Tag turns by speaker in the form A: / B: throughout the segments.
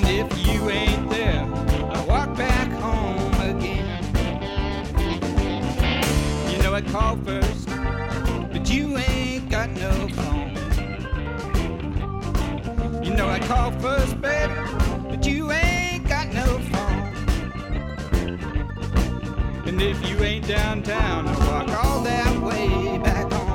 A: And if you ain't there, I walk back home again. You know I call first, but you ain't got no phone. You know I call first, baby, but you ain't got no phone. And if you ain't downtown, I walk all that way back home.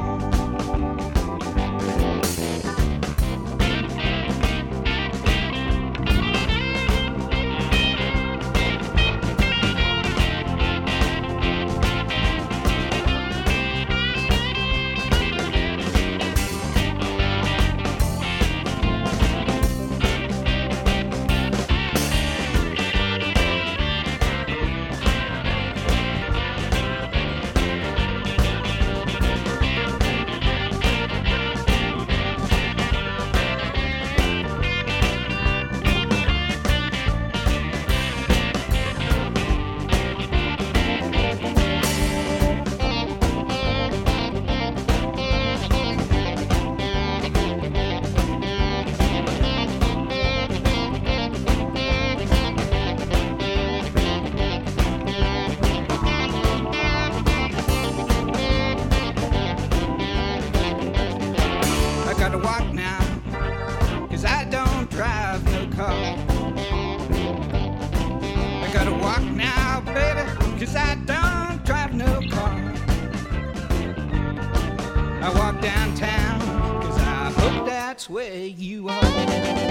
A: Gotta walk now, 'cause I don't drive no car. I gotta walk now, baby, 'cause I don't drive no car. I walk downtown, 'cause I hope that's where you are.